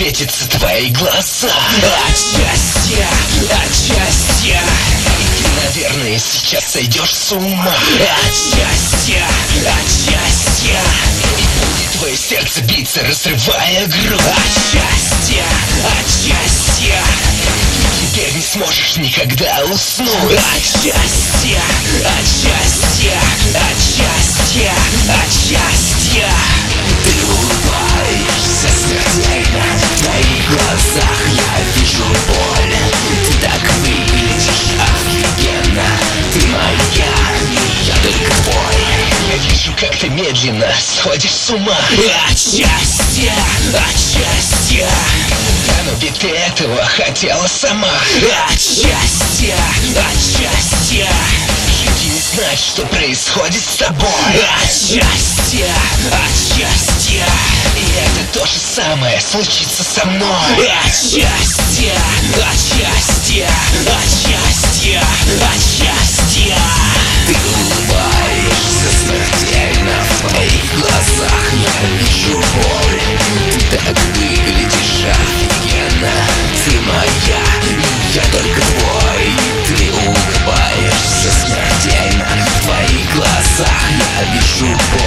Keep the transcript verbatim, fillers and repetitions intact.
светятся твои глаза. От счастья, от счастья. И ты, наверное, сейчас сойдешь с ума. От счастья, от счастья. И будет твое сердце биться, разрывая грудь. От счастья, от счастья. Ты теперь не сможешь никогда уснуть. От счастья, от счастья, от счастья, от счастья. Ты улыбаешься смертельно, в твоих глазах я вижу боль. Ты так выглядишь офигенно, ты моя, я только твой. Я вижу, как ты медленно сходишь с ума. От счастья, от счастья. Да, но ведь ты этого хотела сама. От счастья, от счастья. Жить и не знать, что происходит с тобой. От счастья, от счастья. И это то же самое случится со мной. От счастья, от счастья, от счастья, от счастья. Ты улыбаешься смертельно, в твоих глазах я вижу боль. Ты так выглядишь офигенно, ты моя, я только твой. Ты улыбаешься смертельно, в твоих глазах я вижу боль.